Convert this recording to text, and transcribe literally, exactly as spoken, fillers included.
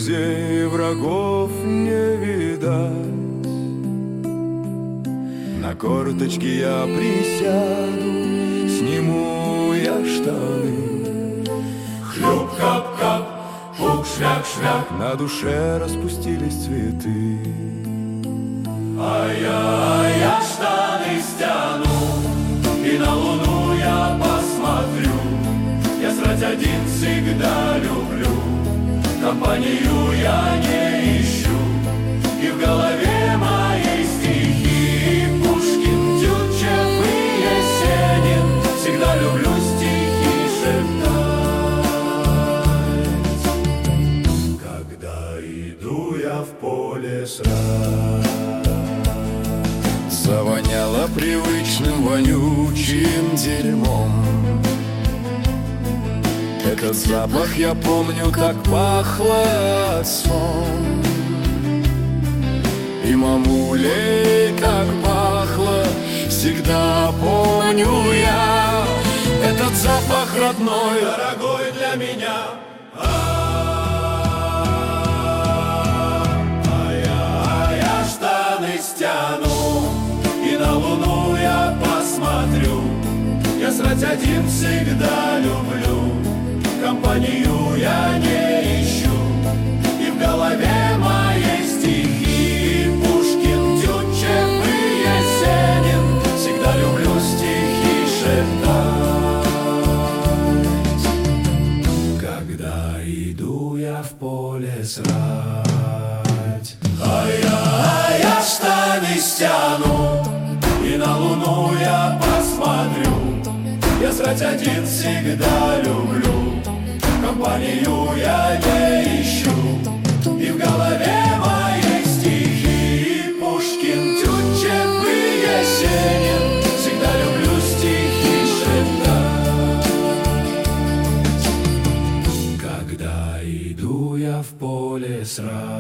друзей, врагов не видать. На корточки я присяду, сниму я штаны. Хлюп-кап-кап, пук-швяк-швяк, на душе распустились цветы. А я, а я штаны стяну, и на луну я посмотрю. Я срать один всегда люблю, компанию я не ищу. И в голове моей стихи Пушкин, Тютчев и Есенин. Всегда люблю стихи шептать, когда иду я в поле срать. Завоняло привычным вонючим дерьмом. Этот запах я помню, так пахло отцом. И мамулей так пахло, всегда помню я. Этот запах родной, дорогой для меня. А я, а я штаны стяну, и на луну я посмотрю. Я срать один всегда люблю, компанию я не ищу. И в голове моей стихи Пушкин, Тютчев и Есенин. Всегда люблю стихи шептать, когда иду я в поле срать. А я, а я штаны стяну, и на луну я посмотрю. Я срать один всегда люблю, компанию я не ищу. И в голове моей стихи Пушкин, Тютчев и Есенин. Всегда люблю стихи шептать, когда иду я в поле срать.